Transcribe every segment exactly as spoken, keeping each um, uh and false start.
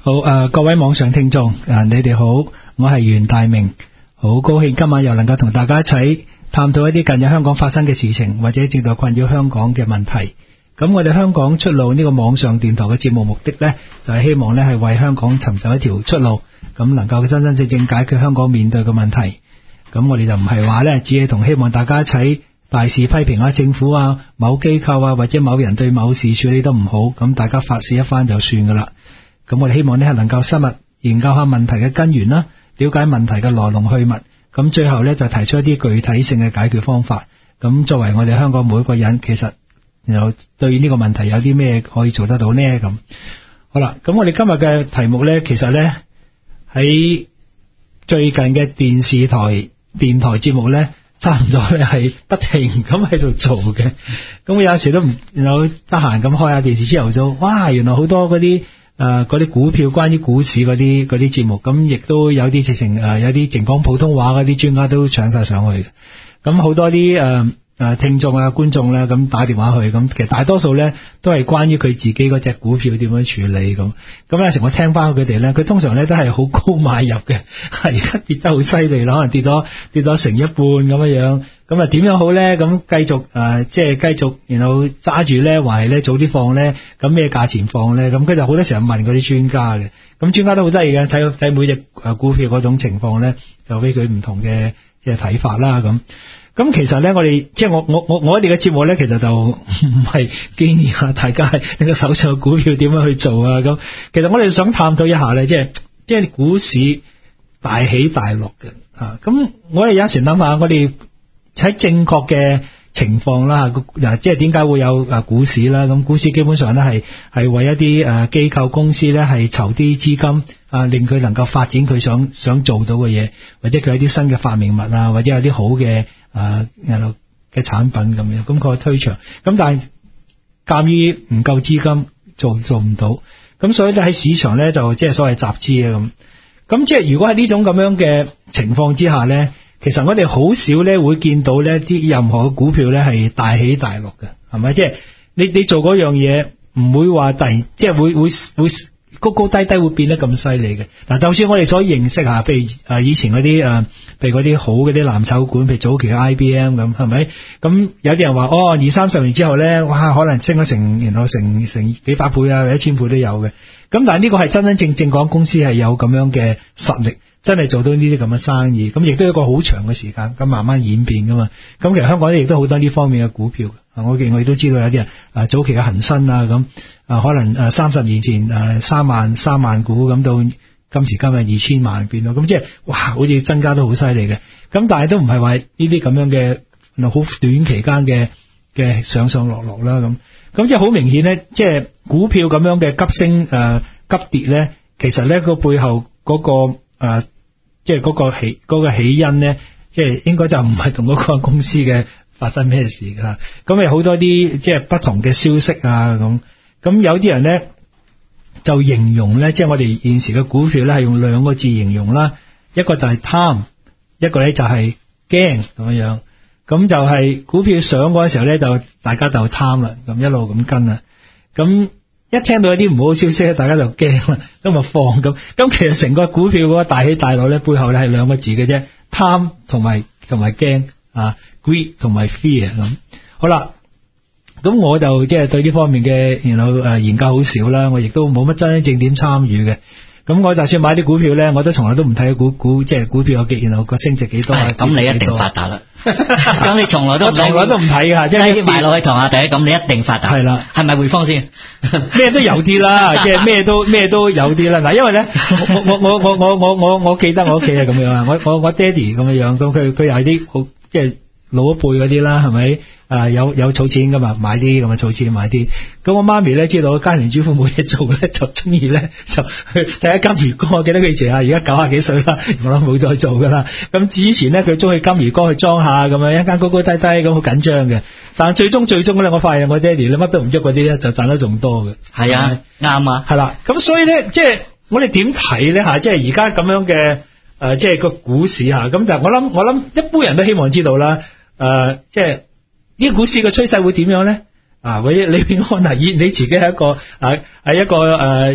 好誒、呃，各位網上聽眾啊，你哋好，我係袁大明，好高興今晚又能夠同大家一齊探討一啲近日香港發生嘅事情，或者正在困擾香港嘅問題。咁我哋香港出路呢個網上電台嘅節目目的呢，就係、是、希望呢係為香港尋找一條出路，咁能夠真真正正解決香港面對嘅問題。咁我哋就唔係話呢，只係同希望大家一齊大肆批評下政府啊、某機構啊，或者某人對某事處理得唔好，咁大家發洩一番就算噶啦。咁我哋希望呢係能夠深入研究下問題嘅根源啦，了解問題嘅來龍去脈，咁最後呢，就提出一啲具體性嘅解決方法。咁作為我哋香港每一個人，其實又對呢個問題有啲咩可以做得到呢？咁好啦，咁我哋今日嘅題目呢，其實呢喺最近嘅電視台、電台節目呢，差唔多呢係不停咁喺度做嘅。咁我有時都唔有得閒咁開下電視朝頭早，哇！原來好多嗰啲誒嗰啲股票關於股市嗰啲嗰啲節目，咁亦都有啲直情誒有啲淨講普通話嗰啲專家都搶晒上去嘅。咁好多啲誒。呃誒，聽眾啊，觀眾咧，咁打電話去，咁其實大多數咧都係關於佢自己嗰隻股票點樣處理咁。咁有時我聽翻佢哋咧，佢通常咧都係好高買入嘅，而家跌得好犀利啦，可能跌咗跌咗成一半咁樣樣。咁啊點樣好咧？咁繼續誒，即係繼續，然後揸住咧，還係咧早啲放咧？咁咩價錢放咧？咁佢就好多時候問嗰啲專家嘅。咁專家都好得意嘅，睇睇每隻誒股票嗰種情況咧，就俾佢唔同嘅即係睇法啦咁。咁其實咧，我哋即係我我我我哋嘅節目咧，其實就唔係建議下大家你個手上嘅股票點樣去做啊咁。其實我哋想探討一下咧，即係即係股市大起大落嘅吓。咁我哋有時諗下，我哋喺正確嘅情況啦，嗱，即係點解會有誒股市啦？咁股市基本上咧係係為一啲誒機構公司咧係籌啲資金啊，令佢能夠發展佢想想做到嘅嘢，或者佢有啲新嘅發明物啊，或者有啲好嘅。啊，嘅產品咁樣，咁佢推場，咁但係鑒於唔夠資金做做唔到，咁所以咧喺市場咧就即係所謂集資啊咁，咁即係如果喺呢種咁樣嘅情況之下咧，其實我哋好少咧會見到呢啲任何嘅股票咧係大起大落嘅，係咪？即係你你做嗰樣嘢唔會話突然即係會會會高高低低會變得咁犀利嘅。嗱，就算我哋所認識下，譬如誒以前嗰啲誒。譬如嗰啲好嗰啲藍籌股，譬如早期嘅 I B M 咁，係咪？咁有啲人話哦，二三十年之後咧，哇，可能升咗成，然後成成幾百倍啊，一千倍都有嘅。咁但係呢個係真真正正講公司係有咁樣嘅實力，真係做到呢啲咁嘅生意。咁亦都有一個好長嘅時間，咁慢慢演變噶嘛。咁其實香港亦都好多呢方面嘅股票。我見我亦都知道有啲人啊，早期嘅恒生啊，咁啊，可能誒三十年前誒三萬三萬股咁到。今時今日二千萬變咯，咁即係哇，好似增加得好犀利嘅。咁但係都唔係話呢啲咁樣嘅好短期間嘅嘅上上落落啦咁。咁即係好明顯咧，即係股票咁樣嘅急升誒、呃、急跌咧，其實咧個背後嗰、嗰個、呃、即係嗰個起嗰、嗰個起因咧，即係應該就唔係同嗰個公司嘅發生咩事噶。咁有好多啲即係不同嘅消息啊咁。咁有啲人咧。就形容咧，即係我哋現時嘅股票咧，係用兩個字形容啦，一個就係貪，一個咧就係驚咁樣。咁就係股票上嗰陣時候咧，就大家就貪啦，咁一路咁跟啦。咁一聽到有啲唔好消息咧，大家就驚啦，咁咪放咁。咁其實成個股票嗰個大起大落咧，背後咧係兩個字嘅啫，貪同埋同埋驚啊 ，greed 同埋 fear 咁。好啦。咁我就即係對呢方面嘅然後誒研究好少啦，我亦都冇乜真真正點參與嘅。咁我就算買啲股票咧，我都從來都唔睇股股即係股票有幾然後個升值幾多啊？ 咁你一定發達啦！咁你從來都從來都唔睇㗎，即係買落去堂下底，咁你一定發達。係啦，係咪匯豐先？ 咩都有啲啦，即係咩都咩都有啲啦。嗱，因為咧，我我我我我我我我記得我屋企係咁樣啊，我我我爹哋咁樣樣，咁佢佢又係啲好即係老一輩嗰啲啦，係咪？啊，有有儲錢噶嘛，買啲咁啊，儲錢買啲。咁我媽咪咧知道家庭主婦冇嘢做咧，就中意咧就去睇下金魚缸。我記得佢以前啊，而家九廿幾歲啦，我諗冇再做噶啦。咁之前咧，佢中意金魚缸去裝下咁樣，一間高高低低咁好緊張嘅。但係最終最終咧，我發現我爹哋咧乜都唔喐嗰啲咧，就賺得仲多嘅。 係啊，啱啊， 係啦。咁所以咧，即係我哋點睇咧吓？即係而家咁樣嘅誒、呃，即係個股市吓。咁就我諗，我諗一般人都希望知道啦。誒、呃，即係。呢個股市嘅趨勢會點樣咧？啊，或者李平安嗱，以你自己係一個啊係一個誒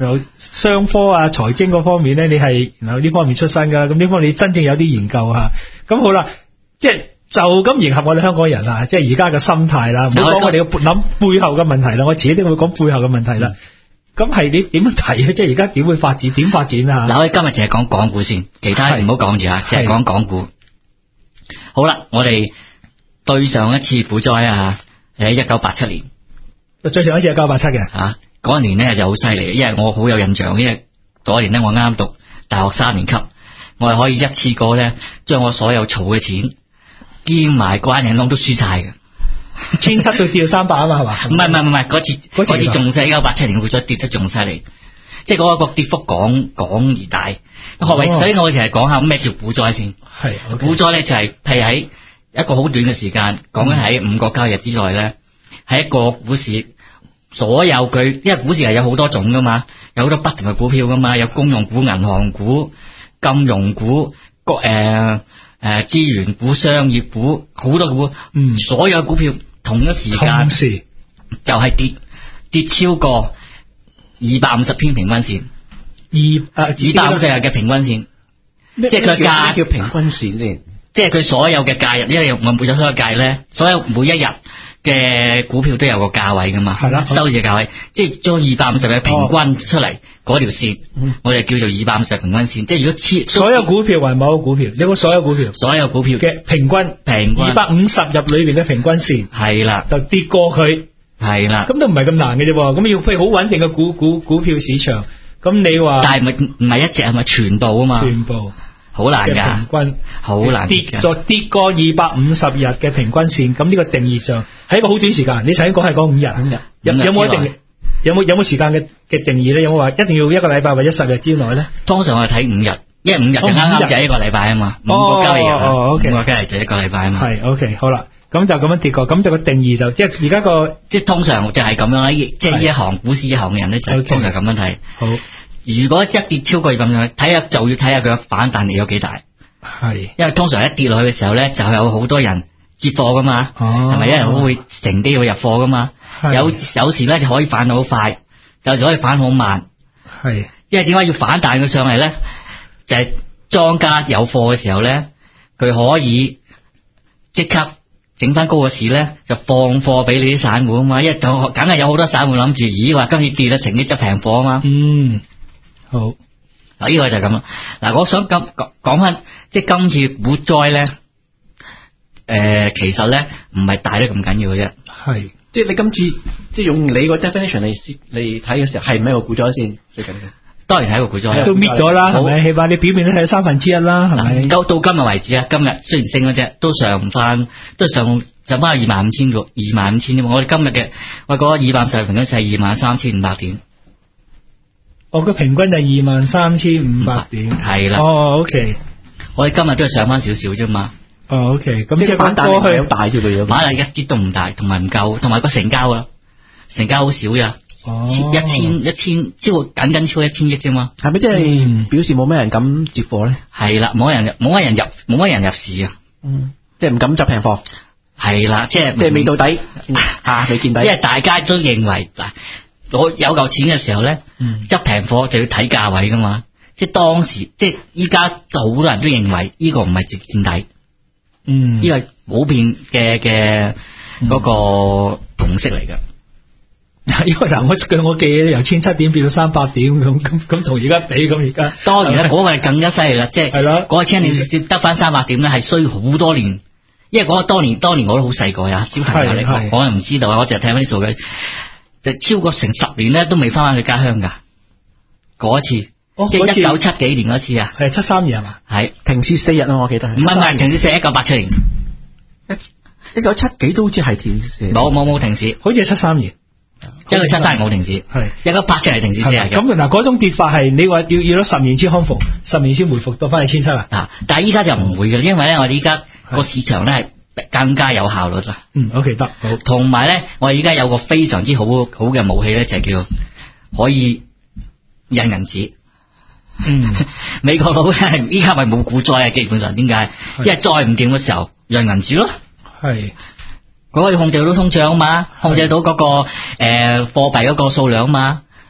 有商科啊、財經嗰方面咧，你係然後呢方面出身噶，咁呢方面你真正有啲研究吓。咁好啦，即係就咁迎合我哋香港人啊，即係而家嘅心態啦。唔好講我哋要諗背後嘅問題啦，我遲啲會講背後嘅問題啦。咁係你點樣睇啊？即係而家點會發展？點發展啊？ 嗱，我哋今日淨係講港股先，其他唔好講住啊，淨係講港股。好啦，我哋對上一次股災啊，喺一九八七年。 最上一次係一九八七嘅吓，嗰年咧就好犀利，因為我好有印象，因為嗰年咧我啱讀大學三年級，我係可以一次過咧將我所有儲嘅錢兼埋關人窿都輸晒嘅， 千七到跌到三百啊嘛，係嘛？ 唔係唔係唔係，嗰次嗰次仲犀，一九八七年股災跌得仲犀利，即係嗰個跌幅廣廣而大。學位、哦，所以我其實講下咩叫股災先。係、okay、股災咧就係譬如喺一個好短嘅時間，講緊喺五個交易日之內咧，喺一個股市。所有佢，因為股市係有好多種噶嘛，有好多不同嘅股票噶嘛，有公用股、銀行股、金融股、誒誒資源股、商業股，好多股，嗯，所有股票同一時間就係跌跌超過二百五十天平均線，二誒二百五十日嘅平均線，即係佢價叫平均線先， 即係佢所有嘅價日，因為我每有所有價咧，所有每一日。嘅股票都有個價位噶嘛，係啦，收市價位，即係將二百五十嘅平均出嚟嗰條線，嗯、我哋叫做二百五十平均線。即係如果切所有股票為某個股票，有個所有股票， 所有股票嘅平均平均二百五十入裏邊嘅平均線，係啦，就跌過佢，係啦，咁都唔係咁難嘅啫。咁要譬如好穩定嘅股股股票市場，咁你話， 但係唔係唔係一隻係咪全部啊嘛？ 全部。 好難噶，平均好難跌咗跌過二百五十日嘅平均線，咁呢個定義上係一個好短時間。你頭先講係講五日，五日有有冇一定有冇有冇時間嘅嘅定義咧？有冇話一定要一個禮拜或者十日之內咧？ 通常我係睇五日，因為五日就啱啱就係一個禮拜啊嘛，五個交易日，五個交易日就一個禮拜啊嘛。係 OK 好啦，咁就咁樣跌過，咁就個定義就即係而家個即係通常就係咁樣啦。即係呢一行股市一行嘅人咧，就通常咁樣睇。 好， 如果一跌超過二百咁樣，睇下就要睇下佢嘅反彈力有幾大。係，因為通常一跌落去嘅時候咧，就有好多人接貨噶嘛，係、哦、咪？有人會乘機去入貨噶嘛？有有時咧就可以反到好快，有時可以反好慢。係，因為點解要反彈佢上嚟咧？就係、是、莊家有貨嘅時候咧，佢可以即刻整翻高個市咧，就放貨俾你啲散戶啊嘛。因為就梗係有好多散戶諗住，咦話今次跌啦，乘機執平貨啊嘛。嗯，好。嗱，呢個就係咁啦。嗱，我想咁講講翻，即係今次股災咧，誒、呃，其實咧唔係大得咁緊要嘅啫。係， 即係你今次即係用你個 definition 嚟嚟睇嘅時候，係唔係一個股災先？最緊要， 當然係一個股災， 都搣咗啦，係咪？起碼你表面都睇三分之一啦，係咪？ 到到今日為止啊，今日雖然升咗啫，都上唔翻，都上上翻二萬五千個，二萬五千啫嘛。我哋今日嘅我講二百五十平均係二萬三千五百點。 我個平均就二萬三千五百點， 係啦。 哦 ，OK。 我哋今日都係上翻少少啫嘛。 哦 ，OK。咁即係反彈力係好大啫，佢反彈一啲都唔大，同埋唔夠，同埋個成交啊，成交好少呀。哦。一千一千超過僅僅超過一千億啫嘛。 係咪即係表示冇咩人敢接貨咧？ 係啦，冇人冇乜人入，冇乜人入市啊。 嗯。即係唔敢執平貨。 係啦，即係即係未到底啊，未見底。 因為大家都認為嗱。我有嚿錢嘅時候咧，執平貨就要睇價位噶嘛。即係當時，即係依家好多人都認為呢個唔係直見底。嗯，呢個係普遍嘅嘅嗰個共識嚟噶。 因為嗱，我據我記由千七點變到三百點咁，咁咁同而家比咁而家， 當然啦，嗰、嗰個係更加犀利啦。即係係咯，嗰個千點得翻三百點咧，係需好多年。因為嗰個當年，當年我都好細個呀，小朋友嚟講，我又唔知道啊，我淨係睇翻啲數據。就超過成十年咧，都未翻返去家鄉噶。嗰次，哦、即係一九七幾年嗰次啊， 係七三年係嘛？係停市四日啊，我記得。唔係唔係停市四，一九八七年。 一九七幾都好似係停市。 冇冇冇停市， 好似係七三年。 一九七三年冇停市，係一九八七係停市四日嘅。 咁嗱，嗰種跌法係你話要要咗十年先康復，十年先回復到翻去千七啊？ 啊！但係依家就唔會嘅，因為咧我哋依家個市場咧係。更加有效率啦。 嗯 ，OK 得好。 同埋咧，我而家有個非常之好好嘅武器咧，就係叫可以印銀紙。嗯，美國佬咧依家咪冇股災啊，基本上點解？因為再唔掂嘅時候，印銀紙咯。係，佢可以控制到通脹啊嘛，控制到嗰、那個誒貨幣嗰個數量啊嘛。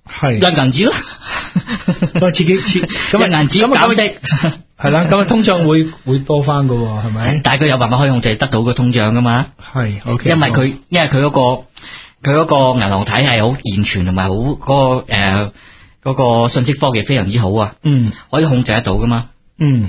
係印銀紙咯， 咁自己切咁印銀紙減息係啦，咁啊通脹會會多翻噶，係咪？ 但係佢有辦法可以控制得到個通脹噶嘛？ 係 ，OK， 因為佢因為佢嗰個佢嗰個銀行體系好健全同埋好嗰個誒嗰個信息科技非常之好啊， 嗯， 可以控制得到噶嘛， 嗯，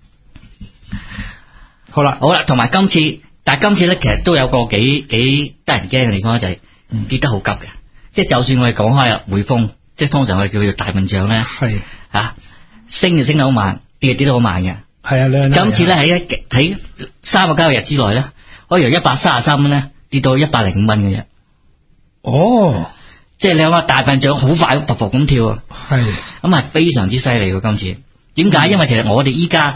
好啦， 好啦，同埋今次，但係今次咧其實都有個幾幾得人驚嘅地方就係跌得好急嘅，即係就算我哋講開啦，匯豐，即係通常我哋叫佢大笨象咧， 係啊升就升得好慢，跌就跌得好慢嘅， 係啊，兩今次咧喺一喺三個交易日之內咧，可以由一百三十三蚊咧跌到一百零五蚊嘅啫。 哦， 即係你諗下大笨象好快噗噗咁跳啊， 係咁係非常之犀利喎。今次點解？因為其實我哋依家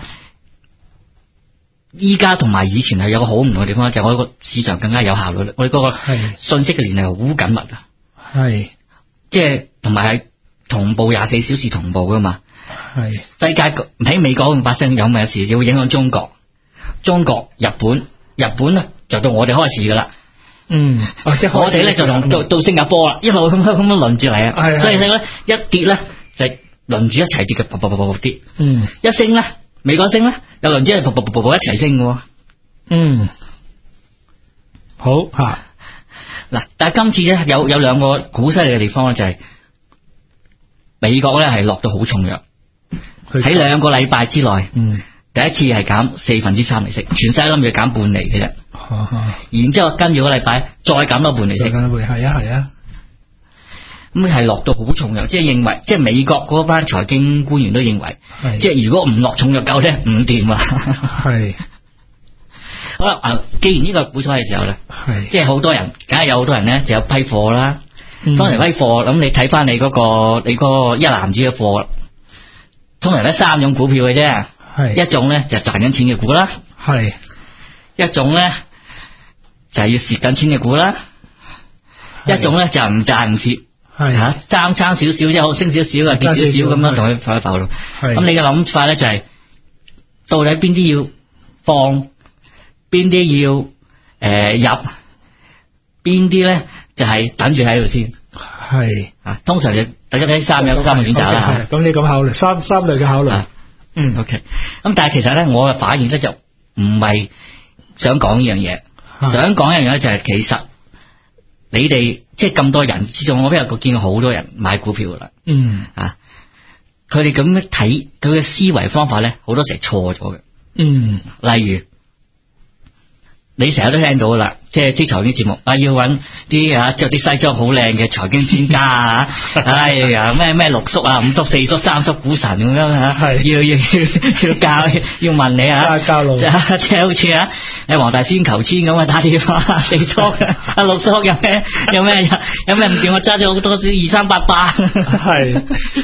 依家同埋以前係有個好唔同嘅地方，就係我哋個市場更加有效率，我哋嗰個信息嘅聯繫好緊密啊， 係即係同埋係同步廿四小時同步噶嘛。 係世界喺美國發生有咩事，就會影響中國、中國、日本、日本咧就到我哋開始噶啦。 嗯，啊、即係我哋咧就同到到新加坡啦，一路咁樣咁樣輪住嚟啊，所以咧一跌咧就輪住一齊跌嘅，噗噗噗噗跌。 嗯， 一升咧，美國升咧，又輪住係噗噗噗噗噗一齊升嘅。 嗯，好吓嗱，但係今次咧有有兩個好犀利嘅地方咧，就係美國咧係落到好重藥，喺兩個禮拜之內， 嗯， 第一次係減四分之三利息，全世界諗住減半厘嘅啫。 啊啊、 然之後跟住個禮拜再減多半厘息， 係啊係啊， 咁係落到好重藥，即係認為，即係美國嗰班財經官員都認為，即係如果唔落重藥夠咧，唔掂啊。係，好啦，啊，既然呢個股災嘅時候咧，係，即係好多人，梗係有好多人咧就有批貨啦。嗯、當時批貨，咁你睇翻你嗰、嗰個你嗰個一籃子嘅貨，通常得三種股票嘅啫，係，一種咧就賺緊錢嘅股啦，係，一種咧。就係要蝕緊錢嘅股啦，一種咧就唔賺唔蝕，係吓爭爭少少即係好升少少啊跌少少咁樣同佢放喺浮度。咁你嘅諗法咧就係、是、到底邊啲要放，邊啲要誒、呃、入，邊啲咧就係、是、等住喺度先。係啊，通常就大家睇三有三個選擇啦。咁、okay, 你咁考慮三三類嘅考慮。嗯 ，OK。咁但係其實咧，我嘅反應咧就唔係想講呢樣嘢。想講一樣嘢就係，其實你哋即係咁多人之中，我邊有見過好多人買股票噶啦。嗯啊，佢哋咁樣睇佢嘅思維方法咧，好多時係錯咗嘅。嗯，例如你成日都聽到噶啦，即係啲財經節目啊，要揾啲啊着啲西裝好靚嘅財經專家啊，哎呀咩咩六叔啊、五叔、四叔、三叔股神咁樣啊，要要要教要問你啊，教路，即係好似啊，誒黃大仙求籤咁啊，打電話四叔啊六叔有咩有咩有咩唔掂，我揸咗好多二三八八，係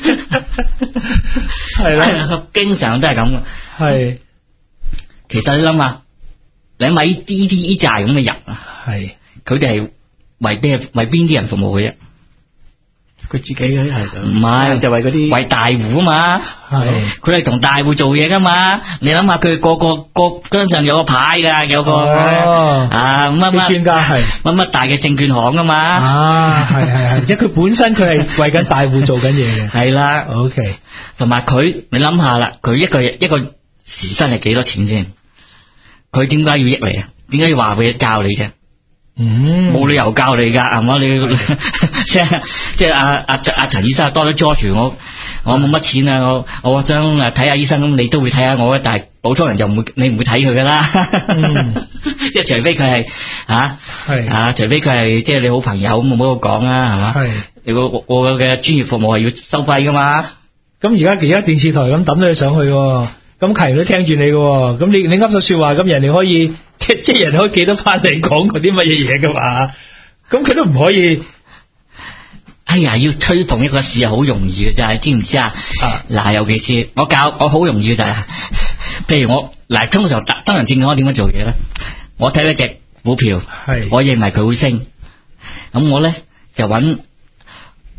係啦，經常都係咁嘅，係。其實你諗下。你咪呢啲呢扎咁嘅人啊，係佢哋係為咩為邊啲人服務嘅啫？佢自己嗰啲係唔係就為嗰啲為大戶啊嘛？係佢哋同大戶做嘢噶嘛？你諗下佢個個個身上有個牌噶，有個、哦、啊乜乜專家係乜乜大嘅證券行噶嘛？啊係係係，即係佢本身佢係為緊大戶做緊嘢嘅。係啦 ，OK。同埋佢你諗下啦，佢一個一個時薪係幾多錢先？佢點解要益你啊？點解要話俾教你啫？嗯，冇理由教你噶，係嘛？你即係即係阿阿阿陳醫生多咗 George，我我冇乜錢啊，我我想誒睇下醫生，咁你都會睇下我，但係普通人就唔會，你唔會睇佢噶啦。嗯、即係除非佢係吓係啊，除非佢係即係你好朋友咁，冇乜好講啊，係嘛？係你個我嘅專業服務係要收費噶嘛？咁而家而家電視台咁抌咗你上去。咁其實都聽住你嘅，咁你你噏咗說話，咁人哋可以即即係人哋可以記得翻你講過啲乜嘢嘢噶嘛？咁佢都唔可以。哎呀，要吹捧一個事係好容易嘅啫，知唔知啊？嗱、啊，尤其是我教我好容易嘅就係、是，譬如我嗱，通常當人證券我點樣做嘢咧？我睇一隻股票，係我認為佢會升，咁我咧就揾，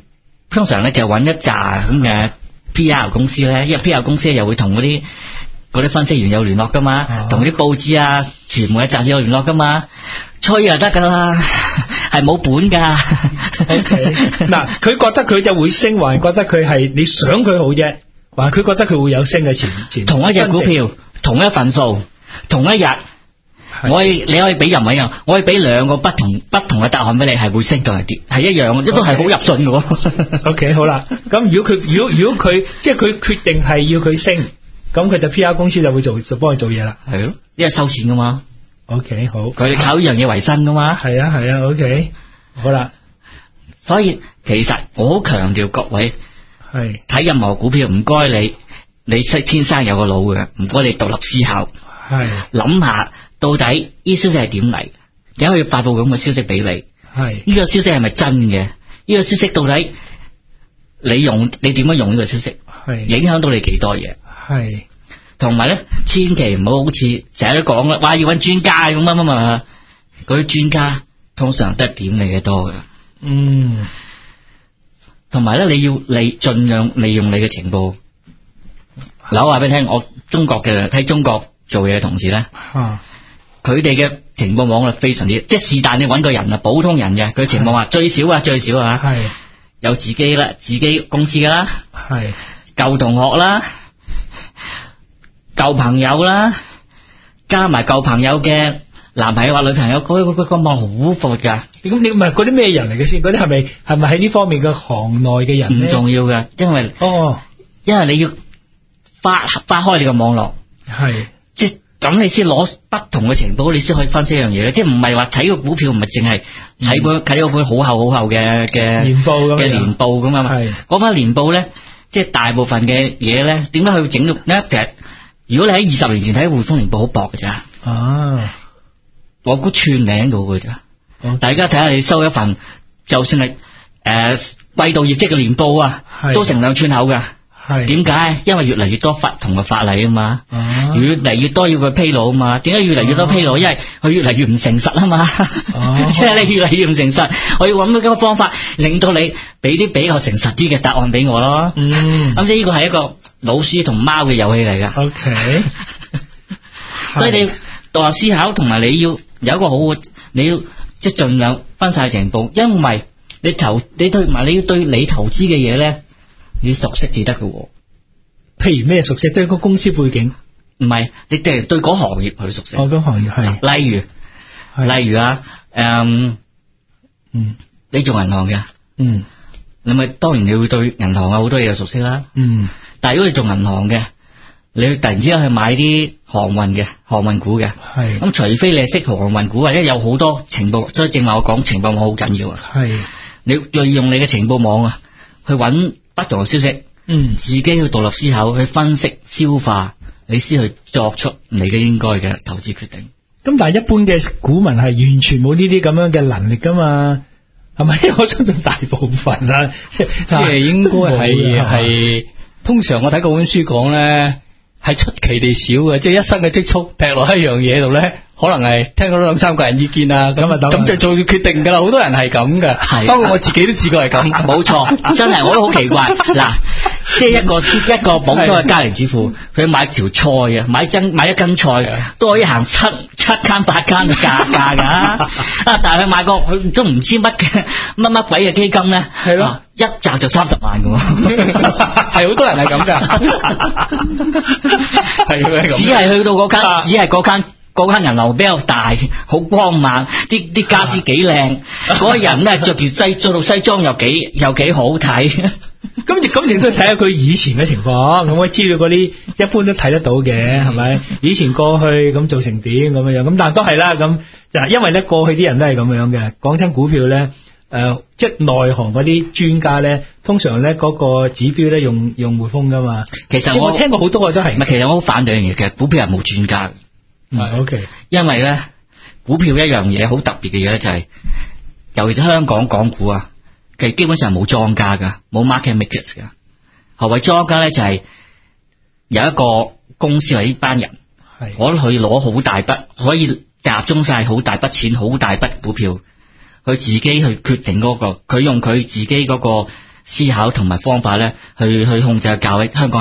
通常咧就揾一紮咁嘅 P R 公司咧，因為 P R 公司又會同嗰啲嗰啲分析員有聯絡噶嘛，同啲、哦、報紙啊、傳媒嘅雜誌有聯絡噶嘛，吹就得噶啦，係冇本噶。 O K， 嗱，佢覺得佢就會升，還係覺得佢係你想佢好啫，還係佢覺得佢會有升嘅前前。 同一隻股票，同一份數，同一日，我可以你可以俾人位啊，我可以俾兩個不同不同嘅答案俾你，係會升定係跌，係一樣，都係好入信嘅。O K， 好啦，咁如果佢如果如果佢即係佢決定係要佢升。咁佢就 P R 公司就會做就幫佢做嘢啦， 係咯，因為收錢噶嘛。 O、okay, K， 好， 佢哋靠呢樣嘢為生噶嘛。 係啊係啊 ，O K， 好啦。 所以其實我好強調各位係睇任何股票，唔該你，你識天生有個腦嘅，唔該你獨立思考，係諗下到底呢消息係點嚟，點解要發佈咁嘅消息俾你？係呢、這個消息係咪真嘅？呢、這個消息到底你用你點樣用呢個消息？係影響到你幾多嘢？係，同埋咧，千祈唔好好似成日都講啦，話要搵專家咁乜乜乜，嗰啲專家通常都係點你嘅多嘅。嗯，同埋咧，你要你盡量利用你嘅情報。嗱，我話俾你聽，我中國嘅喺中國做嘢嘅同事咧，佢哋嘅情報網絡非常之，即係是但你搵個人啊，普通人嘅，佢情報話最少啊，最少啊，係有自己啦，自己公司噶啦，係舊同學啦。舊朋友啦，加埋舊朋友嘅男朋友或女朋友，嗰嗰嗰個網好闊噶。咁你唔係嗰啲咩人嚟嘅先？嗰啲係咪係咪喺呢方面嘅行內嘅人咧？唔重要噶，因為哦，因為你要發發開你個網絡，係即係咁你先攞不同嘅情報，你先可以分析一樣嘢嘅。即係唔係話睇個股票唔係淨係睇本睇嗰本好厚好厚嘅嘅年報嘅年報咁啊嘛。係嗰份年報咧，即係大部分嘅嘢咧，點解佢會整到咧？其實如果你喺二十年前睇匯豐年報好薄嘅咋，啊，我估串領到嘅咋，大家睇下你收一份，就算係誒季度業績嘅年報啊，都成兩寸口噶，係點解？因為越嚟越多不同嘅法例啊嘛，啊越嚟越多要佢披露啊嘛，點解越嚟越多披露？啊因為佢越嚟越唔誠實啊嘛，即係、啊、你越嚟越唔誠實，我要揾到個方法令到你俾啲比較誠實啲嘅答案俾我咯。嗯，咁即係呢個係一個老鼠同貓嘅遊戲嚟噶。O K， 所以你獨立思考，同埋你要有一個好嘅，你要即係盡量分晒情報，因為你投你對埋你要對你投資嘅嘢咧，你熟悉至得嘅。譬如咩熟悉？對個公司背景，唔係你對對嗰行業去熟悉。哦，嗰行業係。例如，例如啊，誒，嗯，你做銀行嘅，嗯，你咪當然你會對銀行有好多嘢熟悉啦。嗯，但係如果你做銀行嘅，你突然之間去買啲航運嘅航運股嘅，係咁，除非你係識航運股，或者有好多情報，所以正話我講情報網好緊要啊。係，你利用你嘅情報網啊，去揾不同嘅消息。嗯，自己去獨立思考，去分析、消化，你先去作出你嘅應該嘅投資決定。咁但係一般嘅股民係完全冇呢啲咁樣嘅能力噶嘛？係咪？我相信大部分啦，即係應該係係。通常我睇嗰本書講咧，係出奇地少嘅，即係一生嘅積蓄劈落一樣嘢度咧，可能係聽到兩三個人意見啊，咁啊咁就做決定噶啦。好多人係咁噶，係，包括我自己都試過係咁。冇錯，真係我都好奇怪。嗱，即係一個一個普通嘅家庭主婦，佢買條菜啊，買斤買一斤菜，都可以行七七間八間嘅價價噶。啊，但係佢買個佢都唔知乜嘅乜乜鬼嘅基金咧，係咯，一擲就三十萬噶，係好多人係咁噶，係咁。只係去到嗰間，只係嗰間。嗰間銀樓比較大，好光猛，啲啲家私幾靚，嗰個人咧着住西着到西裝又幾又幾好睇。咁亦咁亦都睇下佢以前嘅情況，咁我知道嗰啲一般都睇得到嘅，係咪？以前過去咁做成點咁樣樣，咁但係都係啦，咁就因為咧過去啲人都係咁樣嘅。講真股票咧，誒、呃，即係內行嗰啲專家咧，通常咧嗰個指標咧用用匯豐噶嘛。其實我，我聽過好多個都係。唔係，其實我好反對嘅，其實股票係冇專家嘅。係 OK，因為咧股票一樣嘢好特別嘅嘢咧就係、是，尤其是香港港股啊，其實基本上冇莊家噶，冇 market makers 噶。何謂莊家咧？就係、是、有一個公司或者呢班人，係可以攞好大筆，可以集中晒好大筆錢、好大筆股票，佢自己去決定嗰、那個，佢用佢自己嗰個思考同埋方法咧，去去控制個價位。香港係冇嘅。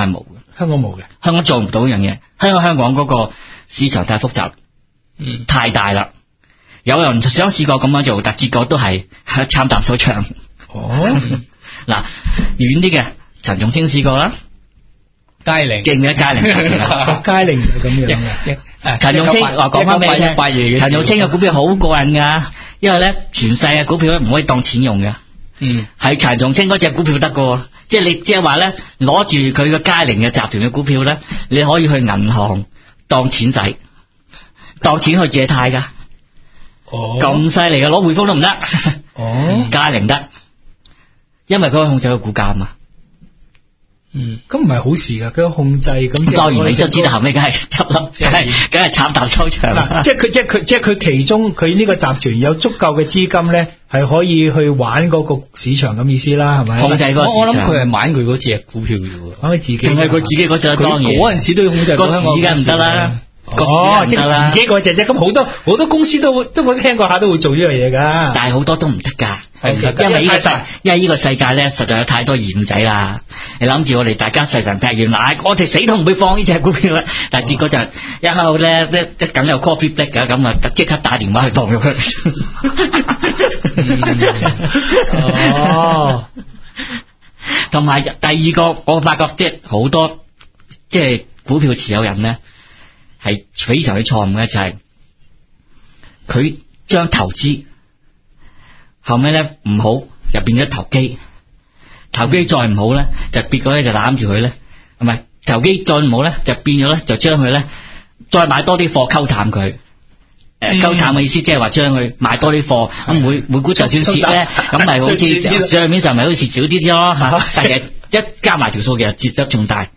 香港冇嘅， 香港做唔到呢樣嘢。香港香港嗰個市場太複雜，嗯，太大啦。有人想試過咁樣做，但結果都係慘淡收場。 哦， 嗱，遠啲嘅陳仲清試過啦， 佳玲記唔記得佳玲？ 佳玲就咁樣嘅。 陳仲清話講翻俾你聽，陳仲清嘅股票好過癮噶，因為咧全世界股票咧唔可以當錢用嘅，嗯，係陳仲清嗰隻股票得噶，即係你即係話咧攞住佢個佳玲嘅集團嘅股票咧，你可以去銀行當錢使，當錢去借貸噶。哦，咁犀利嘅，攞匯豐都唔得。哦，佳玲得，因為佢可以控制個股價嘛。 嗯，咁唔係好事噶，佢控制咁。 當然你都知道後尾梗係執笠，梗係梗係慘淡收場。 嗱，即係佢即係佢即係佢其中佢呢個集團有足夠嘅資金咧，係可以去玩嗰個市場咁意思啦，係咪？ 控制個市場。 我諗佢係玩佢嗰隻股票嘅喎， 可以自己。 定係佢自己嗰隻當然。 嗰陣時都要控制個市，梗唔得啦。 哦，即係自己嗰隻啫，咁好多好多公司都都我聽過下都會做呢樣嘢噶， 但係好多都唔得噶， 係唔得， 因為呢個世，因為呢個世界咧實在有太多二五仔啦。你諗住我哋大家細神劈完奶，我哋死都唔會放呢隻股票啦。但係結果就一後咧，一一梗有 coffee break 噶，咁啊即刻打電話去放咗佢。哦，同埋第二個，我發覺即係好多即係股票持有人咧。係非常之錯誤嘅，就係佢將投資後尾咧唔好，就變咗投機，投機再唔好咧，就結果咧就攬住佢咧，係咪？投機再唔好咧，就變咗咧就將佢咧再買多啲貨溝淡佢。誒，溝淡嘅意思即係話將佢買多啲貨，咁每每股就算蝕咧，咁咪好似賬面上咪好似少啲啲咯吓，但係一加埋條數其實蝕得仲大。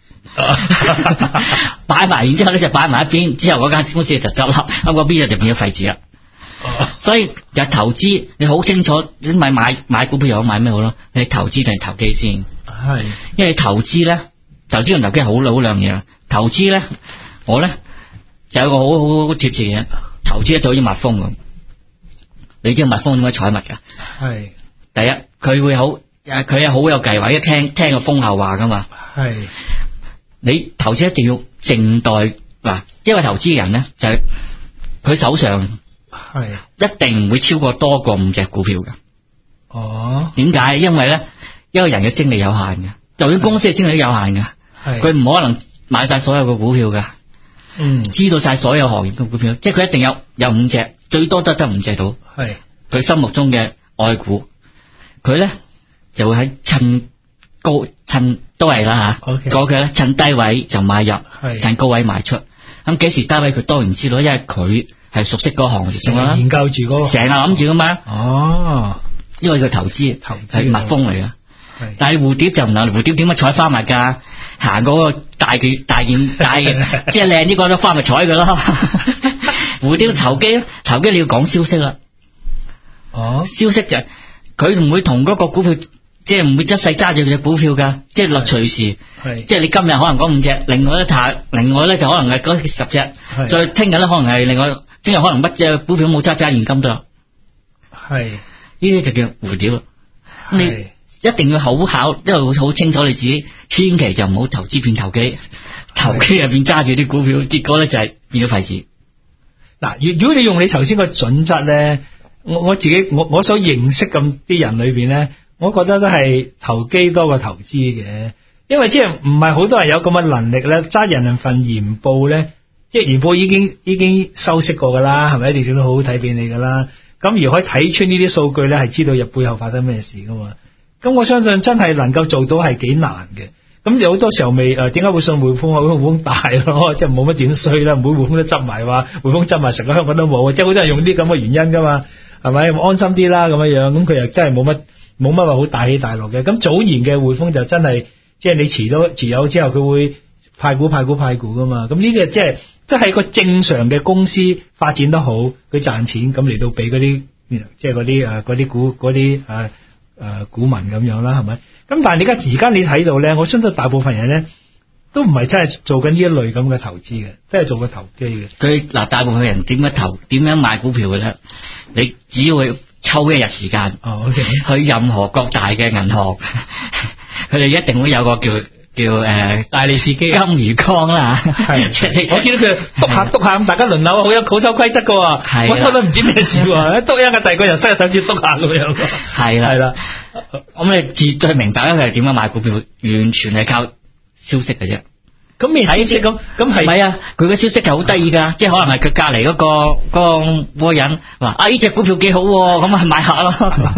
擺埋，然之後咧就擺埋一邊，之後嗰間公司就執笠，咁嗰邊就變咗廢紙啦。所以有投資，你好清楚，你咪買買股票又好買咩好咯？你投資定係投機先？係，因為投資咧，投資同投機好好兩樣嘢。投資咧，我咧就有個好好好貼切嘅，投資咧就好似蜜蜂咁。你知道蜜蜂點解採蜜噶？係，第一佢會好，誒佢係好有計劃，一聽聽個風後話噶嘛。係。你投資一定要靜待嗱，因為投資嘅人咧就係、是、佢手上係一定唔會超過多過五隻股票嘅。哦，點解？因為咧一個人嘅精力有限嘅，就算公司嘅精力都有限嘅，佢唔可能買晒所有嘅股票嘅。嗯，知道晒所有行業嘅股票，即係佢一定有有五隻，最多得得五隻到。係佢心目中嘅愛股，佢咧就會喺趁高趁都係啦吓，嗰個咧趁低位就買入，趁高位賣出。咁幾時低位佢當然知道，因為佢係熟悉嗰個行業啦，研究住嗰個，成日諗住噶嘛。哦，因為佢投資投資係蜜蜂嚟噶，但係蝴蝶就唔係，蝴蝶點解採花蜜噶？行嗰個大件大件大件，即係靚啲嗰朵花咪採佢咯。蝴蝶投機，投機你要講消息啦。哦，消息就佢唔會同嗰個股票。即係唔會一世揸住隻股票噶，即係落隨時，即係你今日可能講五隻，另外一下，另外咧就可能係嗰十隻，再聽日咧可能係另外，聽日可能乜隻股票冇揸揸現金得啦。係呢啲就叫蝴蝶啦。你一定要好考，因為好清楚你自己，千祈就唔好投資變投機，投機入邊揸住啲股票，結果咧就係變咗廢紙。 嗱，如如果你用你頭先個準則咧，我我自己我我所認識咁啲人裏邊咧。我覺得都係投機多過投資嘅，因為即係唔係好多人有咁嘅能力咧，揸人哋份研報咧，即係研報已經已經修飾過噶啦，係咪？一定少都好好睇俾你噶啦。咁而可以睇穿呢啲數據咧，係知道入背後發生咩事噶嘛。咁我相信真係能夠做到係幾難嘅。咁有好多時候未誒，點解會信匯豐啊？匯豐大咯，即係冇乜點衰啦，唔會匯豐都執埋話，匯豐執埋成個香港都冇，即係好多人用啲咁嘅原因噶嘛，係咪？安心啲啦咁樣樣，咁佢又真係冇乜。冇乜話好大起大落嘅，咁早年嘅匯豐就真係，即係你持咗持有之後，佢會派股派股派股噶嘛，咁呢個即係即係個正常嘅公司發展得好，佢賺錢咁嚟到俾嗰啲，即係嗰啲誒嗰啲股嗰啲誒誒股民咁樣啦，係咪？咁但係你而家而家你睇到咧，我相信大部分人咧都唔係真係做緊呢一類咁嘅投資嘅，都係做個投機嘅。佢嗱，大部分人點樣投點樣買股票嘅咧？你只要會抽一日時間，哦 okay. 去任何各大嘅銀行，佢哋一定會有個叫叫誒大利是基金魚缸啦， 係我見到佢篤下篤下咁，大家輪流好有好守規則噶喎，我初都唔知咩事喎，篤一個第二個人伸手指篤下咁樣， 係啦係啦，咁你絕對明白佢係點樣買股票，完全係靠消息嘅啫。 咁咩消息咁？咁係唔係啊？佢嘅消息係好得意噶，即係可能係佢隔離嗰個嗰個人話啊呢隻股票幾好，咁啊買下咯。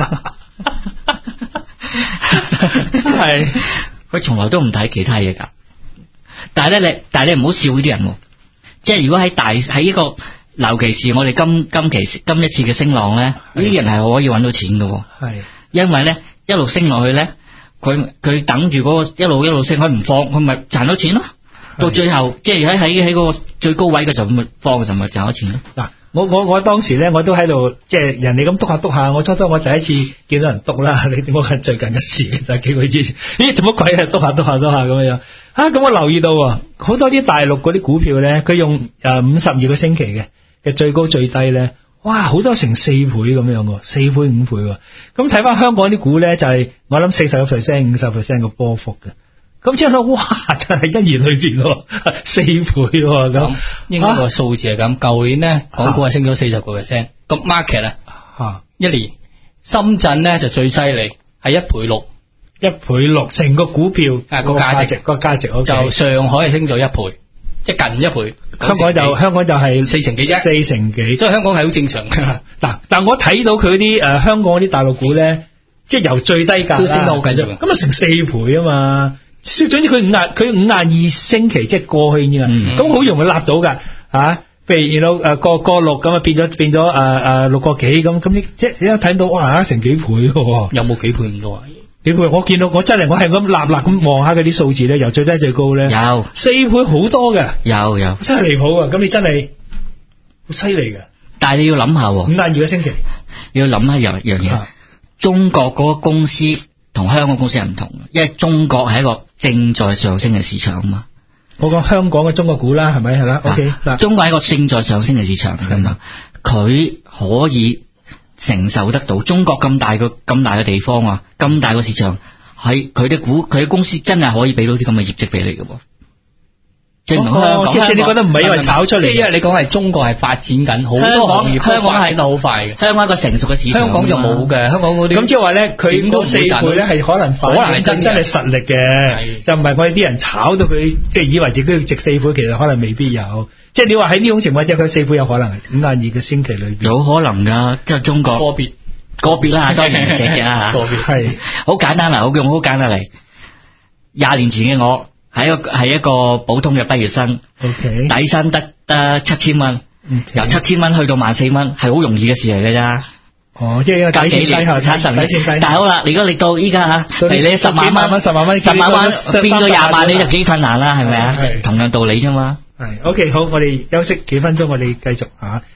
係。 佢從來都唔睇其他嘢噶，但係咧你，但係你唔好笑呢啲人，即係如果喺大喺呢個，尤其是我哋今今期今一次嘅升浪咧，呢啲人係可以搵到錢嘅，係，因為咧一路升落去咧，佢佢等住嗰個一路一路升，佢唔放，佢咪賺到錢咯，到最後即係喺喺喺嗰個最高位嘅時候，咪放嘅時候咪賺到錢咯。嗱。我我我當時咧，我都喺度，即係人哋咁篤下篤下。我初初我第一次見到人篤啦，你我係最近嘅事，就係幾個月之前。咦，做乜鬼啊？篤下篤下篤下咁樣啊！咁我留意到好多啲大陸嗰啲股票咧，佢用誒五十二個星期嘅嘅最高最低咧，哇，好多成四倍咁樣喎，四倍五倍。咁睇翻香港啲股咧，就係、是、我諗四十個 percent、五十 percent 嘅波幅嘅。咁即係哇，真係一言裏邊喎，四倍喎咁。 應該個數字係咁。舊年咧，港股係升咗四十個 percent，個 market 啊，一年深圳咧就最犀利，係一倍六，一倍六成個股票啊個價值個價值，就上海係升咗一倍，即係近一倍。香港就香港就係四成幾啫，四成幾，所以香港係好正常嘅。嗱，但我睇到佢啲誒香港啲大陸股咧，即係由最低價都升得好緊要，咁啊成四倍啊嘛。總之佢五廿佢五廿二星期即係過去啊，咁好、嗯、容易立到噶吓，譬如然後誒個個六咁啊變咗變咗誒誒六個幾咁，咁你即係你一睇到哇成幾倍喎，有冇幾倍咁多啊？幾倍？我見到我真係我係咁立立咁望下嗰啲數字咧，由最低最高咧，有四倍好多嘅，有有真係離譜啊！咁你真係好犀利嘅，但係你要諗下五廿二個星期，你要諗下樣樣嘢，啊、中國嗰個公司。同香港公司係唔同，因為中國係一個正在上升嘅市場啊嘛。我講香港嘅中國股啦，係咪係啦 ？OK，嗱，中國係一個正在上升嘅市場嚟噶嘛，佢可以承受得到。中國咁大個咁大嘅地方啊，咁大個市場，係佢啲股佢啲公司真係可以俾到啲咁嘅業績俾你嘅。即係唔同香港，即係你覺得唔係因為炒出嚟，因為你講係中國係發展緊好多行業，香港係得好快嘅。香港一個成熟嘅市場，香港就冇嘅。香港嗰啲咁即係話咧，佢嗰四倍咧係可能可能係真真係實力嘅，就唔係我哋啲人炒到佢即係以為自己要值四倍，其實可能未必有。即係你話喺呢種情況之下，佢四倍有可能係五廿二個星期裏邊有可能噶，即係中國個別個別啦，當然唔止嘅啦，個別係好簡單啦，好用好簡單嚟。廿年前嘅我。係一個係一個普通嘅畢業生， okay. 底薪得得七千蚊，okay. 由七千蚊去到萬四蚊，係好容易嘅事嚟嘅咋。哦，即係隔幾年睇十年，但係好啦，如果你到依家吓，嚟你十萬蚊，十萬蚊，十萬蚊變咗廿萬，你就幾困難啦，係咪啊？同樣道理啫嘛。係，OK，好，我哋休息幾分鐘，我哋繼續吓。